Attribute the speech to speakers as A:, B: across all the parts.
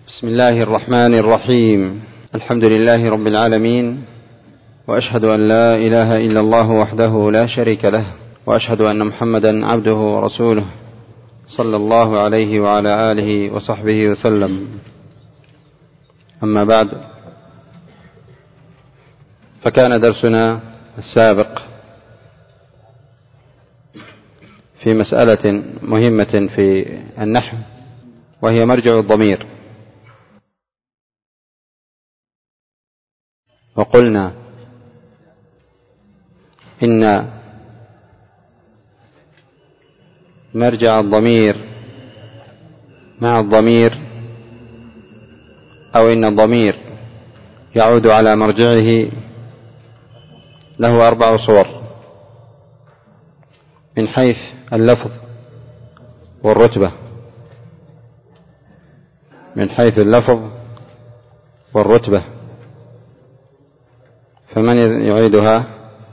A: بسم الله الرحمن الرحيم. الحمد لله رب العالمين، وأشهد أن لا إله إلا الله وحده لا شريك له، وأشهد أن محمدا عبده ورسوله صلى الله عليه وعلى آله وصحبه وسلم. أما بعد، فكان درسنا السابق في مسألة مهمة في النحو، وهي مرجع الضمير. وقلنا إن مرجع الضمير مع الضمير، أو إن الضمير يعود على مرجعه، له 4 صور من حيث اللفظ والرتبة. من حيث اللفظ والرتبة، فمن يعيدها؟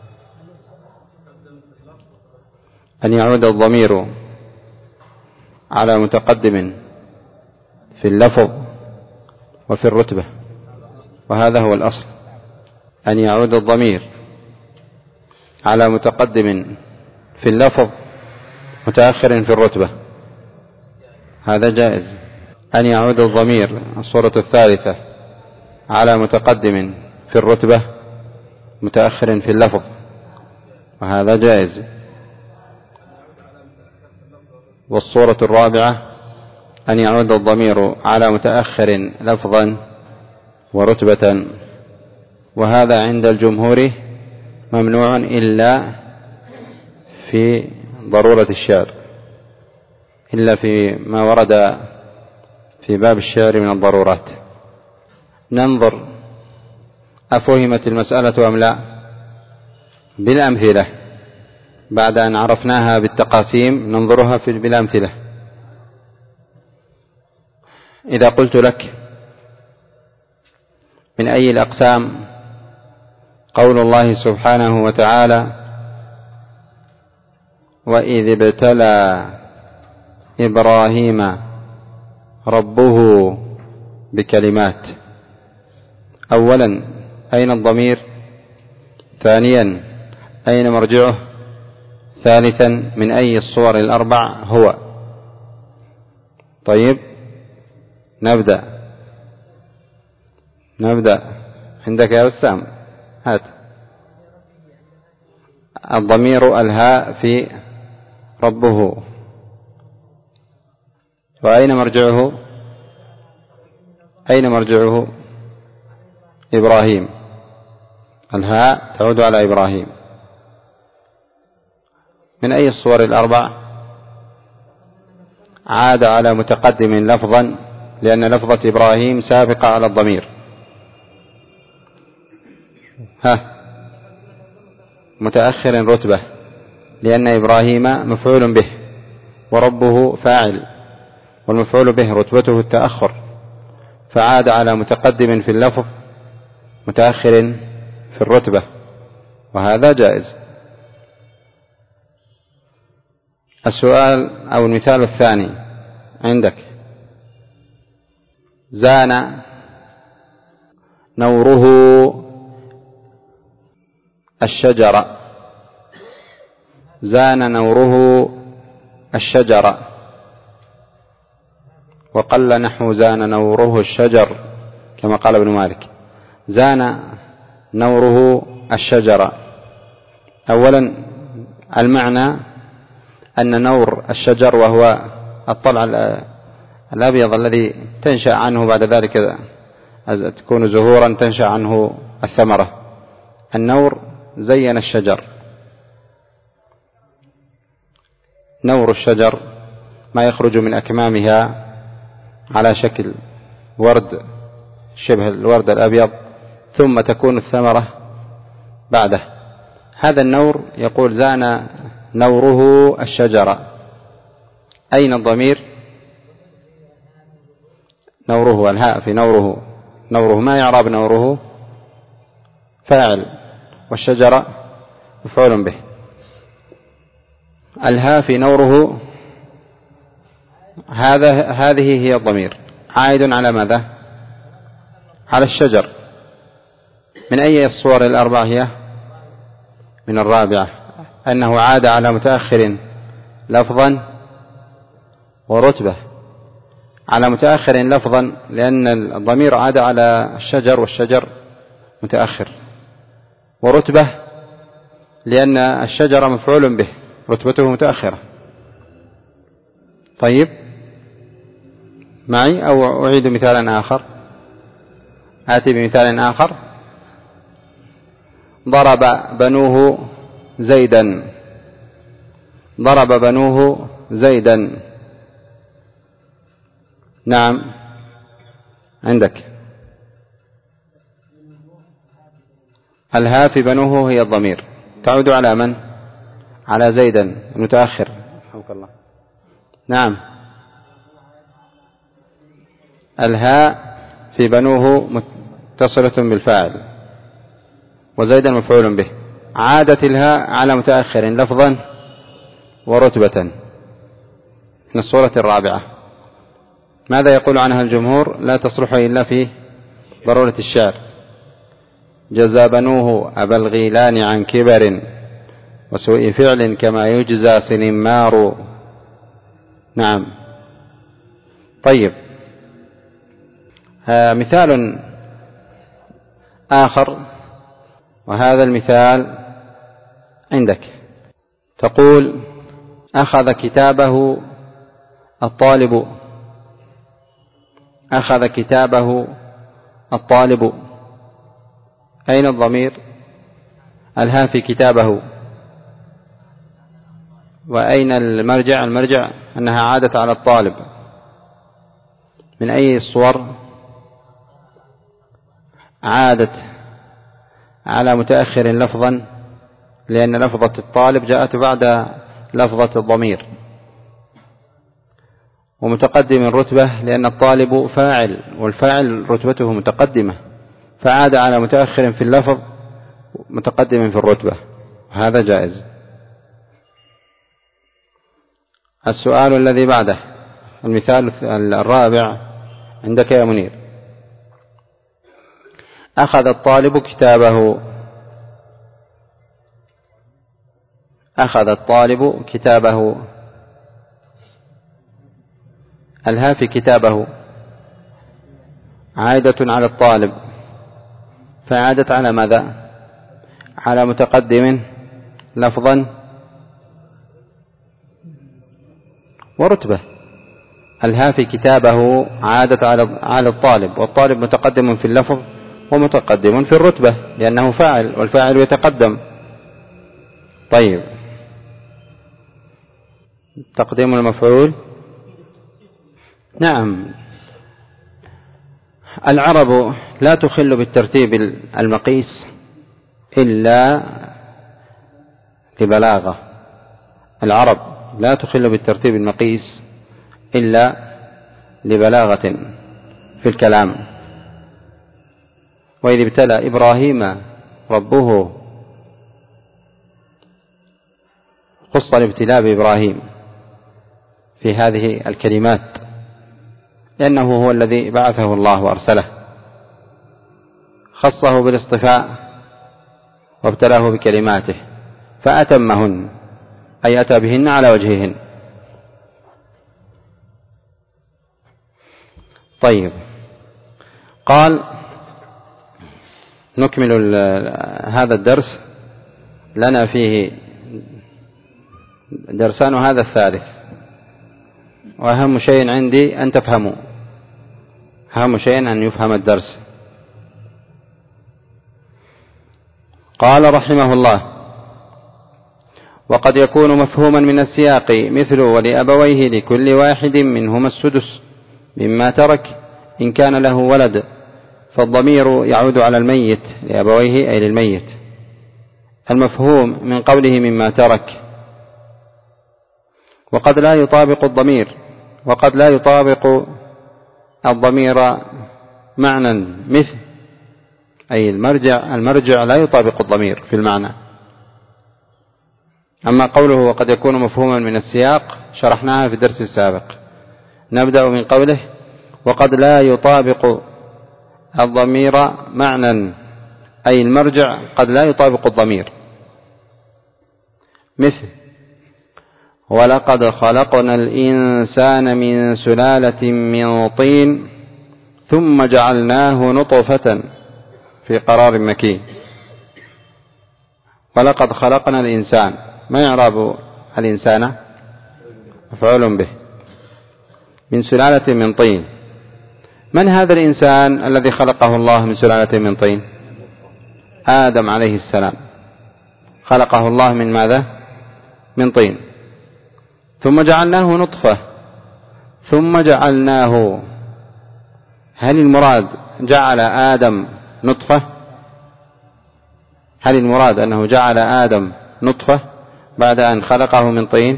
A: أن يعود الضمير على متقدم في اللفظ وفي الرتبة، وهذا هو الأصل، أن يعود الضمير على متقدم في اللفظ متأخر في الرتبة، هذا جائز. أن يعود الضمير الصورة الثالثة على متقدم في الرتبة متأخر في اللفظ، وهذا جائز. والصورة الرابعة أن يعود الضمير على متأخر لفظا ورتبة، وهذا عند الجمهور ممنوع إلا في ضرورة الشعر، إلا في ما ورد في باب الشعر من الضرورات. ننظر أفهمت المسألة أم لا بالأمثلة، بعد أن عرفناها بالتقاسيم ننظرها بالأمثلة. إذا قلت لك: من أي الأقسام قول الله سبحانه وتعالى: وإذ ابتلى إبراهيم ربه بكلمات؟ أولا، أين الضمير؟ ثانيا، أين مرجعه؟ ثالثا، من أي الصور ال4 هو؟ طيب، نبدأ. عندك يا بسام؟ هات. الضمير الهاء في ربه، وأين مرجعه؟ أين مرجعه؟ إبراهيم. الهاء تعود على إبراهيم. من أي الصور ال4؟ عاد على متقدم لفظا، لأن لفظة إبراهيم سابقة على الضمير. متأخر رتبة، لأن إبراهيم مفعول به وربه فاعل، والمفعول به رتبته التأخر، فعاد على متقدم في اللفظ متأخر في الرتبة، وهذا جائز. السؤال أو المثال الثاني عندك: زان نوره الشجر. زان نوره الشجر، وقل نحو زان نوره الشجر، كما قال ابن مالك. زان نوره الشجر، أولا المعنى أن نور الشجر وهو الطلع الأبيض الذي تنشأ عنه بعد ذلك، تكون زهورا تنشأ عنه الثمرة. النور زين الشجر. نور الشجر ما يخرج من أكمامها على شكل ورد شبه الورد الأبيض، ثم تكون الثمرة بعده. هذا النور يقول: زان نوره الشجر. أين الضمير؟ نوره، الهاء في نوره. نوره ما يعرب نوره؟ فاعل، والشجرة مفعول به. الهاء في نوره، هذه هي الضمير. عائد على ماذا؟ على الشجر. من أي الصور الأربع هي؟ من الرابعة، أنه عاد على متأخر لفظا ورتبة. على متأخر لفظا لأن الضمير عاد على الشجر والشجر متأخر، ورتبة لأن الشجر مفعول به رتبته متأخرة. طيب معي أو أعيد مثالا آخر؟ آتي بمثال آخر. ضرب بنوه زيدا، ضرب بنوه زيدا. نعم عندك الهاء في بنوه هي الضمير، تعود على من؟ على زيدا المتأخر. الله. نعم الهاء في بنوه متصلة بالفاعل وزيدا مفعول به. عادت الهاء على متأخر لفظا ورتبة من الصورة الرابعة. ماذا يقول عنها الجمهور؟ لا تصلح إلا في ضرورة الشعر. جزى بنوه أبا الغيلان عن كبر وسوء فعل كما يجزى سنمار. نعم. طيب مثال آخر، وهذا المثال عندك. تقول أخذ كتابه الطالب، أخذ كتابه الطالب. أين الضمير؟ الهاء في كتابه. وأين المرجع؟ المرجع أنها عادت على الطالب. من أي الصور؟ عادت على متأخر لفظا لأن لفظة الطالب جاءت بعد لفظة الضمير، ومتقدم الرتبة لأن الطالب فاعل والفاعل رتبته متقدمة، فعاد على متأخر في اللفظ متقدم في الرتبة، هذا جائز. السؤال الذي بعده، المثال الرابع عندك يا منير. أخذ الطالب كتابه، أخذ الطالب كتابه. الهاء في كتابه عائدة على الطالب، فعادت على ماذا؟ على متقدم لفظا ورتبة. الهاء في كتابه عادت على الطالب، والطالب متقدم في اللفظ ومتقدم في الرتبة لأنه فاعل والفاعل يتقدم. طيب تقديم المفعول. نعم العرب لا تخل بالترتيب المقيس إلا لبلاغة. العرب لا تخل بالترتيب المقيس إلا لبلاغة في الكلام. وإذ ابتلى إبراهيم ربه، خص الابتلاء بإبراهيم في هذه الكلمات لأنه هو الذي بعثه الله وأرسله، خصه بالاصطفاء وابتلاه بكلماته فأتمهن، أي أتى بهن على وجههن. طيب قال نكمل هذا الدرس، لنا فيه درسان وهذا الثالث، وأهم شيء عندي أن تفهموا، أهم شيء أن يفهم الدرس. قال رحمه الله: وقد يكون مفهوما من السياق مثل ولأبويه لكل واحد منهما السدس مما ترك إن كان له ولد، فالضمير يعود على الميت لأبويه أي للميت. المفهوم من قوله مما ترك، وقد لا يطابق الضمير، وقد لا يطابق الضمير معنى مثل، أي المرجع لا يطابق الضمير في المعنى. أما قوله وقد يكون مفهوما من السياق شرحناها في الدرس السابق. نبدأ من قوله: وقد لا يطابق الضمير معنى، أي المرجع قد لا يطابق الضمير، مثل ولقد خلقنا الإنسان من سلالة من طين ثم جعلناه نطفة في قرار مكين. ولقد خلقنا الإنسان، ما يعرب الإنسان؟ مفعول به، من سلالة من طين. من هذا الإنسان الذي خلقه الله من سلالة من طين؟ آدم عليه السلام، خلقه الله من ماذا؟ من طين. ثم جعلناه نطفة، ثم جعلناه، هل المراد جعل آدم نطفة؟ هل المراد أنه جعل آدم نطفة بعد أن خلقه من طين؟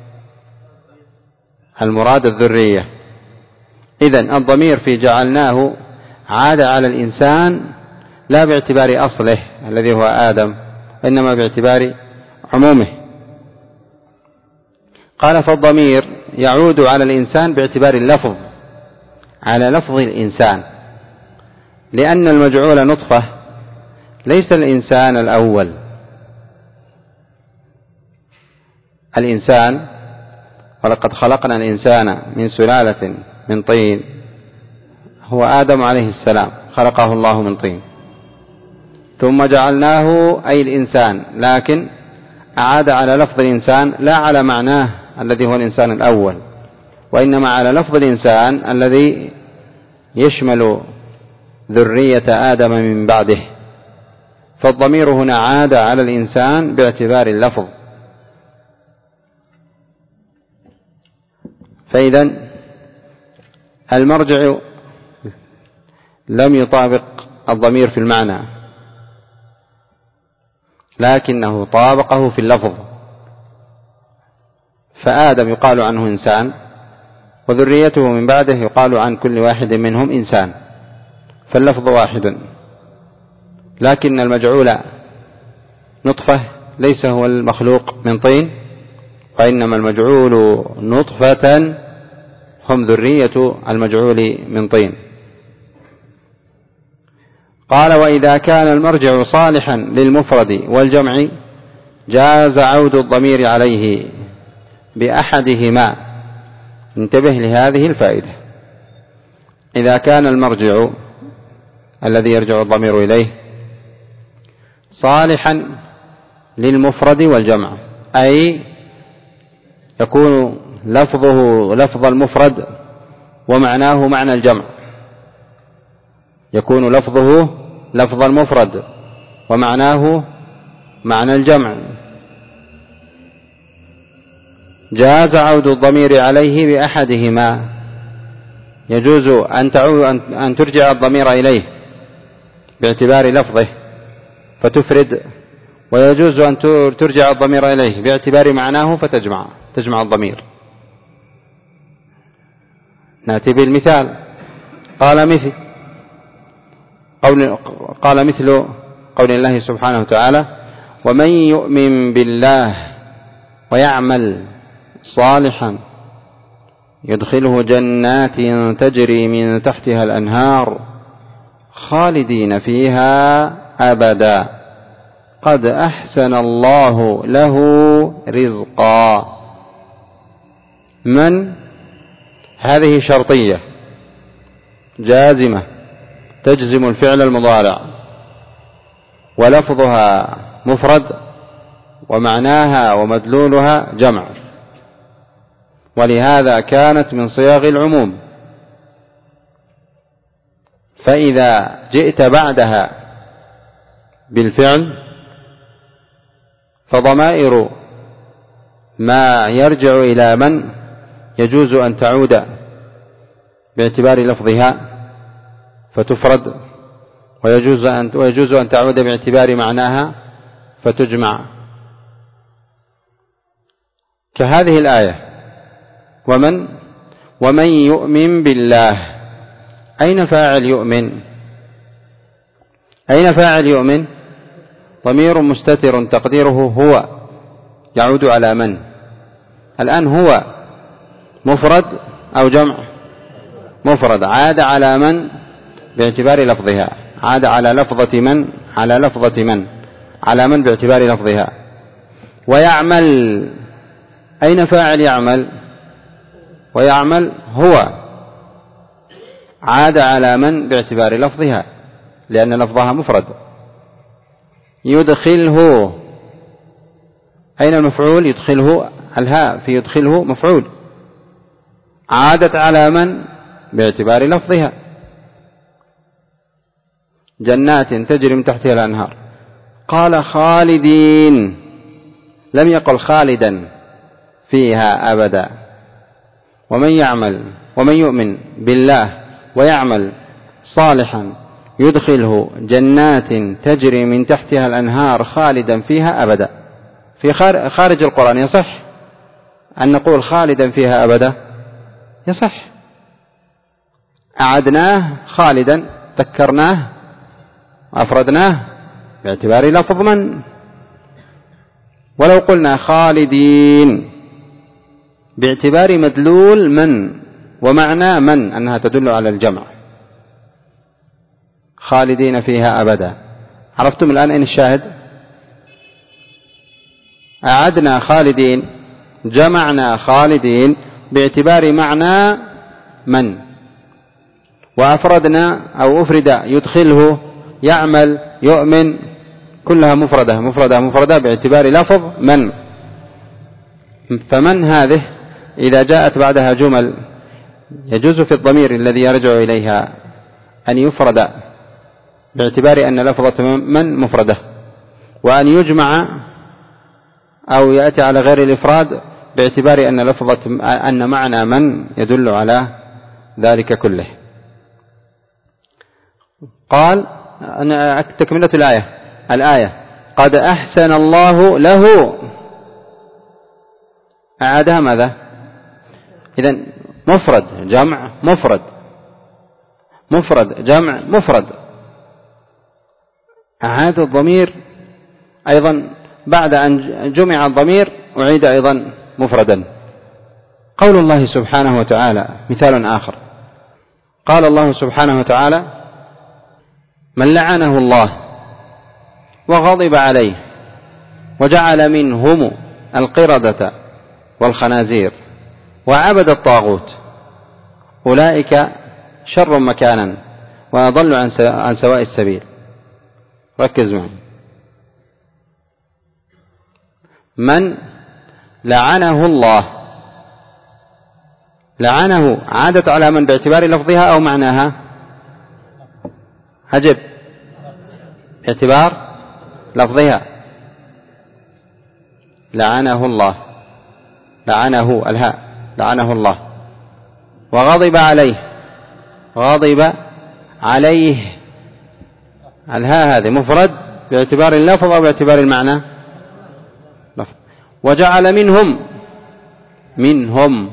A: المراد الذرية. إذن الضمير في جعلناه عاد على الإنسان لا باعتبار أصله الذي هو آدم، إنما باعتبار عمومه. قال فالضمير يعود على الإنسان باعتبار اللفظ، على لفظ الإنسان، لأن المجعول نطفة ليس الإنسان الأول. الإنسان ولقد خلقنا الإنسان من سلالة من طين هو آدم عليه السلام، خلقه الله من طين. ثم جعلناه أي الإنسان، لكن أعاد على لفظ الإنسان لا على معناه الذي هو الإنسان الأول، وإنما على لفظ الإنسان الذي يشمل ذرية آدم من بعده. فالضمير هنا عاد على الإنسان باعتبار اللفظ. فإذا المرجع لم يطابق الضمير في المعنى، لكنه طابقه في اللفظ. فآدم يقال عنه إنسان، وذريته من بعده يقال عن كل واحد منهم إنسان، فاللفظ واحد. لكن المجعول نطفة ليس هو المخلوق من طين، وإنما المجعول نطفة هم ذرية المجعول من طين. قال وإذا كان المرجع صالحا للمفرد والجمع جاز عود الضمير عليه بأحدهما. انتبه لهذه الفائدة. إذا كان المرجع الذي يرجع الضمير إليه صالحا للمفرد والجمع، أي يكون لفظه لفظ المفرد ومعناه معنى الجمع، يكون لفظه لفظ المفرد ومعناه معنى الجمع، جاز عود الضمير عليه بأحدهما. يجوز أن ترجع الضمير إليه باعتبار لفظه فتفرد، ويجوز أن ترجع الضمير إليه باعتبار معناه فتجمع الضمير. نأتي بالمثال. قال مثل قول الله سبحانه وتعالى ومن يؤمن بالله ويعمل صالحا يدخله جنات تجري من تحتها الأنهار خالدين فيها أبدا قد أحسن الله له رزقا. من هذه شرطية جازمة تجزم الفعل المضارع، ولفظها مفرد ومعناها ومدلولها جمع، ولهذا كانت من صياغ العموم. فإذا جئت بعدها بالفعل فضمائر ما يرجع إلى من يجوز أن تعود باعتبار لفظها فتفرد، ويجوز أن تعود باعتبار معناها فتجمع، كهذه الآية ومن يؤمن بالله. أين فاعل يؤمن؟ أين فاعل يؤمن؟ ضمير مستتر تقديره هو، يعود على من؟ الآن هو مفرد أو جمع؟ مفرد، عاد على من باعتبار لفظها، عاد على لفظة من، على لفظة من، على من باعتبار لفظها. ويعمل، أين فاعل يعمل؟ ويعمل هو، عاد على من باعتبار لفظها لأن لفظها مفرد. يدخله، أين المفعول؟ يدخله، الهاء في يدخله مفعول، عادت على من باعتبار لفظها. جنات تجري من تحتها الأنهار. قال خالدين، لم يقل خالدا فيها أبدا. ومن يعمل، ومن يؤمن بالله ويعمل صالحا يدخله جنات تجري من تحتها الأنهار خالدا فيها أبدا. في خارج القرآن يصح أن نقول خالدا فيها أبدا؟ يصح. أعدناه خالدا، ذكرناه، أفردناه باعتبار لفظ من. ولو قلنا خالدين باعتبار مدلول من ومعنى من أنها تدل على الجمع، خالدين فيها أبدا. عرفتم الآن أين الشاهد؟ أعدنا خالدين، جمعنا خالدين باعتبار معنى من، وأفردنا أو أفرد يدخله، يعمل، يؤمن، كلها مفردة مفردة مفردة باعتبار لفظ من. فمن هذه إذا جاءت بعدها جمل يجوز في الضمير الذي يرجع إليها أن يفرد باعتبار أن لفظة من مفردة، وأن يجمع أو يأتي على غير الإفراد باعتبار أن لفظة أن معنى من يدل على ذلك كله. قال أنا تكملة الآية قد أحسن الله له، أعادها ماذا؟ إذن مفرد جمع مفرد، مفرد جمع مفرد، أعاد الضمير أيضا بعد أن جمع الضمير أعيد أيضا مفردا. قول الله سبحانه وتعالى مثال آخر، قال الله سبحانه وتعالى من لعنه الله وغضب عليه وجعل منهم القردة والخنازير وعبد الطاغوت أولئك شر مكانا وأضل عن سواء السبيل. ركز معي، من لعنه الله، لعنه عادت على من باعتبار لفظها أو معناها؟ أجب، باعتبار لفظها. لعنه الله، لعنه الهاء، لعنه الله. وغضب عليه، غضب عليه، الهاء هذه مفرد باعتبار اللفظ أو باعتبار المعنى؟ لفظ. وجعل منهم، منهم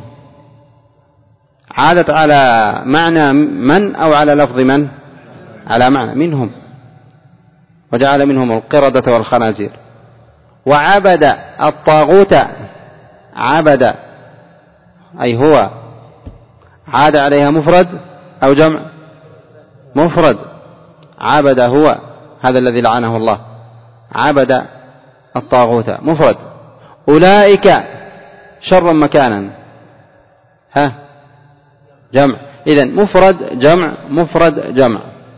A: عادت على معنى من أو على لفظ من؟ على معنى منهم. وجعل منهم القردة والخنازير. وعبد الطاغوت، عبد أي هو، عاد عليها مفرد أو جمع؟ مفرد. عبد هو هذا الذي لعنه الله، عبد الطاغوت مفرد. أولئك شر مكانا، ها جمع. إذن مفرد جمع مفرد جمع.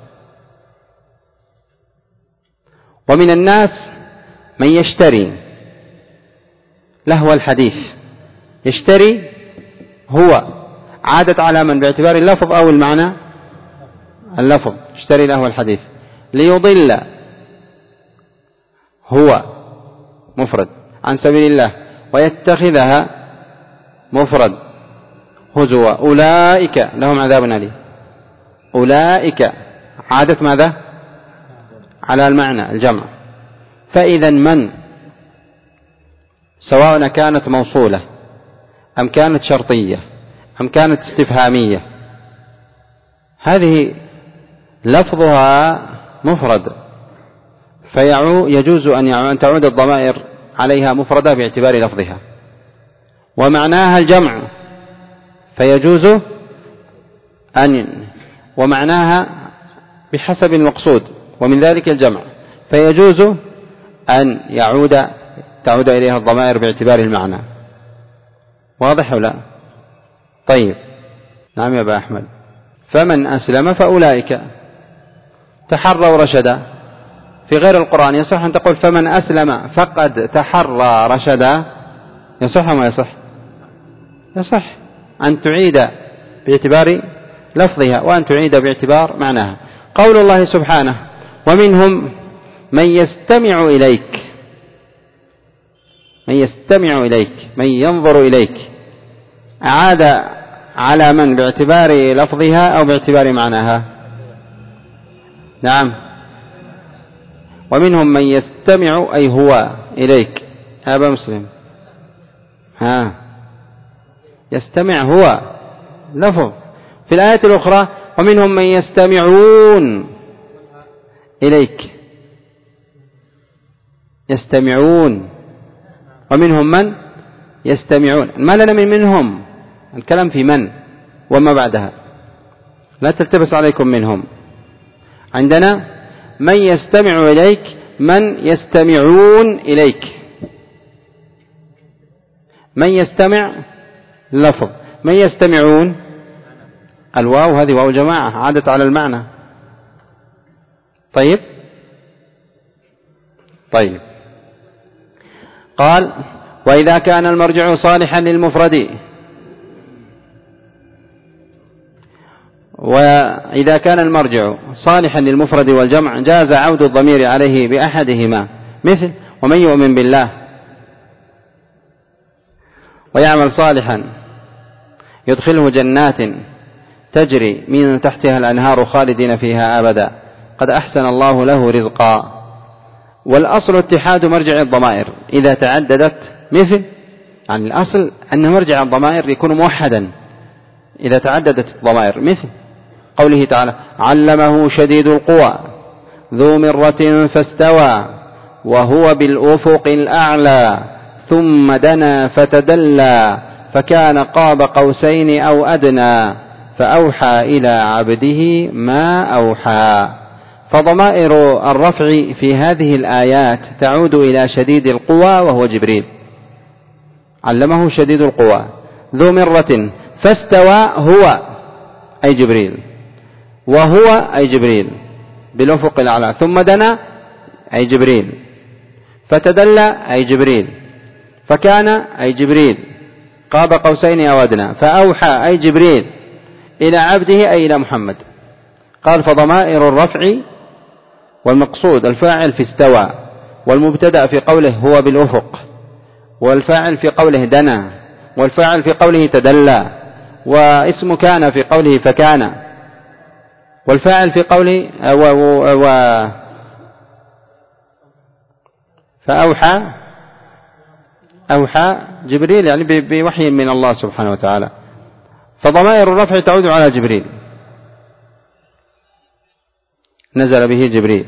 A: ومن الناس من يشتري لهو الحديث، يشتري هو عادت على من باعتبار اللفظ أو المعنى؟ اللفظ، اشتري لهو الحديث. ليضل هو مفرد عن سبيل الله ويتخذها مفرد هزوا أولئك لهم عذاب أليم. أولئك عادت ماذا؟ على المعنى الجمع. فإذا من سواء كانت موصولة أم كانت شرطية أم كانت استفهامية، هذه لفظها مفرد، فيجوز أن تعود الضمائر عليها مفردة باعتبار لفظها، ومعناها الجمع، فيجوز أن، ومعناها بحسب المقصود، ومن ذلك الجمع، فيجوز أن تعود إليها الضمائر باعتبار المعنى. واضح أو لا؟ طيب، نعم يا أبا أحمد. فمن أسلم فأولئك تحروا رشدا. في غير القرآن يصح أن تقول فمن أسلم فقد تحرى رشدا؟ يصح ما يصح؟ يصح أن تعيد باعتبار لفظها وأن تعيد باعتبار معناها. قول الله سبحانه ومنهم من يستمع إليك، من يستمع إليك، من ينظر إليك، أعاد على من باعتبار لفظها أو باعتبار معناها؟ نعم، ومنهم من يستمع أي هو إليك. أبا مسلم، يستمع هو لفظ. في الآية الأخرى ومنهم من يستمعون إليك، يستمعون، ومنهم من يستمعون. ما لنا منهم، الكلام في من وما بعدها، لا تلتبس عليكم منهم. عندنا من يستمع إليك، من يستمعون إليك. من يستمع لفظ، من يستمعون الواو هذه واو جماعة عادت على المعنى. طيب قال وإذا كان المرجع صالحا للمفرد، وإذا كان المرجع صالحا للمفرد والجمع جاز عود الضمير عليه بأحدهما، مثل ومن يؤمن بالله ويعمل صالحا يدخله جنات تجري من تحتها الأنهار خالدين فيها أبدا قد أحسن الله له رزقا. والأصل اتحاد مرجع الضمائر إذا تعددت، مثل يعني الأصل أن مرجع الضمائر يكون موحدا إذا تعددت الضمائر، مثل قوله تعالى علمه شديد القوى ذو مرة فاستوى وهو بالأفق الأعلى ثم دنا فتدلى فكان قاب قوسين أو أدنى فأوحى إلى عبده ما أوحى. فضمائر الرفع في هذه الآيات تعود إلى شديد القوى وهو جبريل، علمه شديد القوى، ذو مرة، فاستوى هو أي جبريل، وهو أي جبريل بالأفق الأعلى، ثم دنا أي جبريل، فتدلى أي جبريل، فكان أي جبريل، قاب قوسين أو أدنى، فأوحى أي جبريل إلى عبده أي إلى محمد. قال فضمائر الرفع والمقصود الفاعل في استوى، والمبتدأ في قوله هو بالأفق، والفاعل في قوله دنا، والفاعل في قوله تدلى، واسم كان في قوله فكان، والفاعل في قوله أوحى جبريل يعني بوحي من الله سبحانه وتعالى. فضمائر الرفع تعود على جبريل، نزل به جبريل.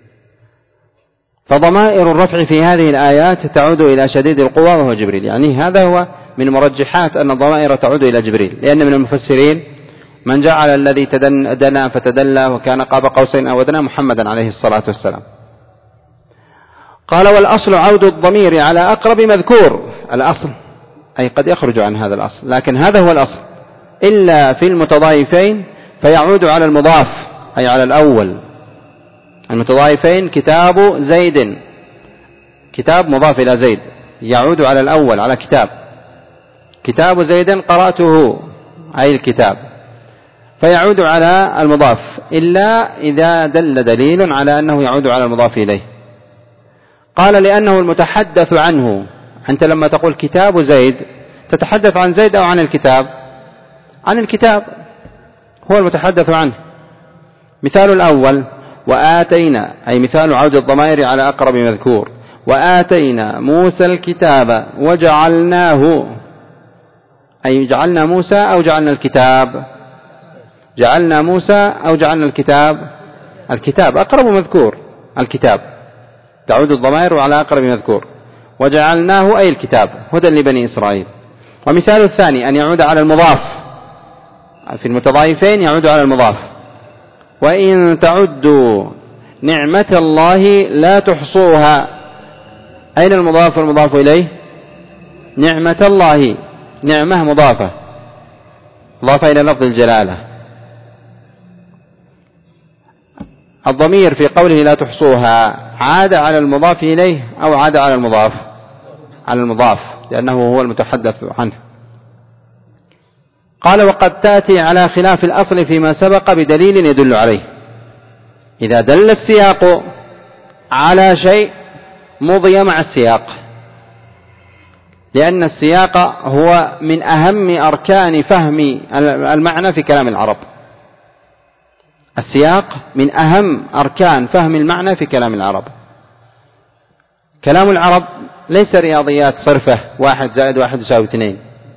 A: فضمائر الرفع في هذه الآيات تعود إلى شديد القوى وهو جبريل، يعني هذا هو من مرجحات أن الضمائر تعود إلى جبريل، لأن من المفسرين من جعل الذي دنا فتدلى وكان قاب قوسين أو أدنى محمدا عليه الصلاة والسلام. قال والأصل عود الضمير على أقرب مذكور، الأصل أي قد يخرج عن هذا الأصل لكن هذا هو الأصل، إلا في المتضايفين فيعود على المضاف أي على الأول. المتضايفين كتاب زيد، كتاب مضاف إلى زيد يعود على الأول على كتاب، كتاب زيد قرأته أي الكتاب، فيعود على المضاف إلا إذا دل دليل على أنه يعود على المضاف إليه. قال لأنه المتحدث عنه، أنت لما تقول كتاب زيد تتحدث عن زيد أو عن الكتاب؟ عن الكتاب، هو المتحدث عنه. مثال الأول وآتينا أي مثال عود الضمائر على أقرب مذكور، وآتينا موسى الكتاب وجعلناه أي جعلنا موسى أو جعلنا الكتاب، جعلنا موسى أو جعلنا الكتاب، الكتاب أقرب مذكور، الكتاب تعود الضمائر على أقرب مذكور، وجعلناه أي الكتاب هدى لبني إسرائيل. ومثال الثاني أن يعود على المضاف، في المتضايفين يعود على المضاف. وإن تعدوا نعمة الله لا تحصوها. أين المضاف والمضاف إليه؟ نعمة الله، نعمة مضافة مضافة إلى لفظ الجلالة. الضمير في قوله لا تحصوها عاد على المضاف إليه أو عاد على المضاف؟ على المضاف، لأنه هو المتحدث عنه. قال وقد تأتي على خلاف الأصل فيما سبق بدليل يدل عليه. إذا دل السياق على شيء مضي مع السياق، لأن السياق هو من أهم أركان فهم المعنى في كلام العرب. السياق من أهم أركان فهم المعنى في كلام العرب. كلام العرب ليس رياضيات صرفة 1 زائد 1 يساوي 2.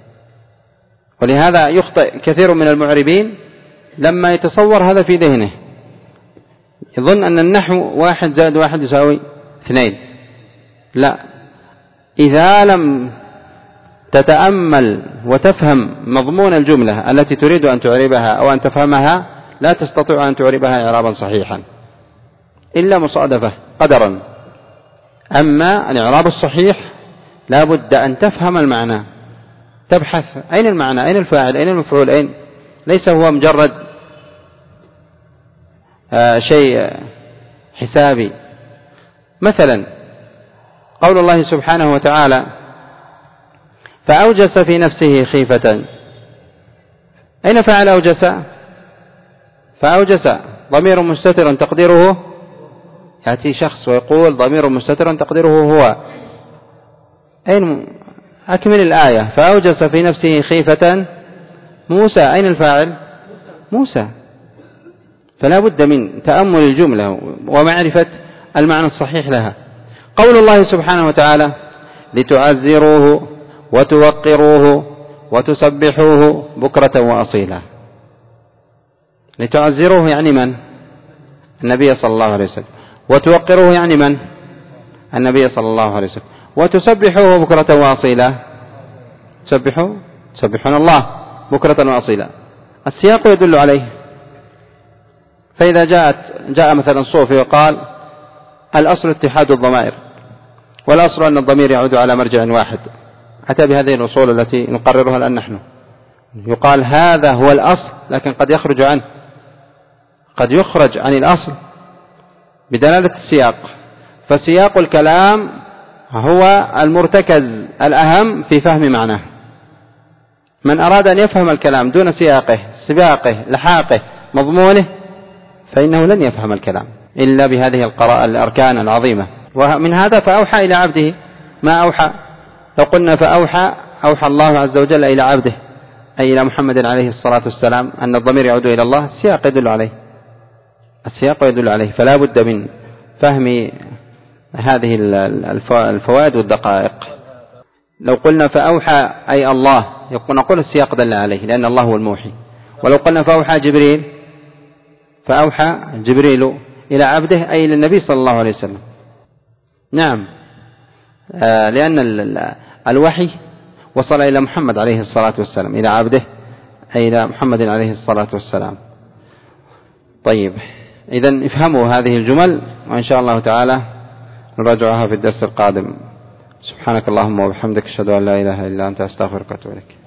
A: ولهذا يخطئ كثير من المعربين لما يتصور هذا في ذهنه، يظن أن النحو 1 زائد 1 يساوي 2. لا، إذا لم تتأمل وتفهم مضمون الجملة التي تريد أن تعربها أو أن تفهمها لا تستطيع أن تعربها إعرابا صحيحا إلا مصادفة قدرا. أما الإعراب الصحيح لا بد أن تفهم المعنى، تبحث أين المعنى، أين الفاعل، أين المفعول، أين، ليس هو مجرد شيء حسابي. مثلا قول الله سبحانه وتعالى فأوجس في نفسه خيفة، أين فاعل أوجس؟ فأوجس ضمير مستتر تقديره، يأتي شخص ويقول ضمير مستتر تقديره هو. أين؟ أكمل الآية. فأوجس في نفسه خيفة موسى، أين الفاعل؟ موسى. فلا بد من تأمل الجملة ومعرفة المعنى الصحيح لها. قول الله سبحانه وتعالى لتعزروه وتوقروه وتسبحوه بكرة وأصيلا. لتعزروه يعني من؟ النبي صلى الله عليه وسلم. وتوقروه يعني من؟ النبي صلى الله عليه وسلم. وتسبحوه بكرة وأصيلا، تسبحون الله بكرة وأصيلا. السياق يدل عليه. فإذا جاء مثلا صوفي وقال الأصل اتحاد الضمائر والأصل أن الضمير يعود على مرجع واحد، أتى بهذه الأصول التي نقررها الآن نحن. يقال هذا هو الأصل، لكن قد يخرج عنه، قد يخرج عن الأصل بدلالة السياق. فسياق الكلام هو المرتكز الأهم في فهم معناه. من أراد أن يفهم الكلام دون سياقه، سباقه، لحاقه، مضمونه، فإنه لن يفهم الكلام إلا بهذه الأركان العظيمة. ومن هذا فأوحى إلى عبده ما أوحى. لو قلنا أوحى الله عز وجل إلى عبده أي إلى محمد عليه الصلاة والسلام أن الضمير يعود إلى الله، السياق يدل عليه، السياق يدل عليه. فلا بد من فهم هذه الفوائد والدقائق. لو قلنا فأوحى أي الله، نقول السياق دل عليه لأن الله هو الموحي. ولو قلنا فأوحى جبريل، فأوحى جبريل إلى عبده أي إلى النبي صلى الله عليه وسلم. نعم، لأن الوحي وصل إلى محمد عليه الصلاة والسلام، إلى عبده أي إلى محمد عليه الصلاة والسلام. طيب، إذن افهموا هذه الجمل، وإن شاء الله تعالى نراجعها في الدرس القادم. سبحانك اللهم وبحمدك، أشهد أن لا إله إلا أنت، أستغفرك وأتوب إليك.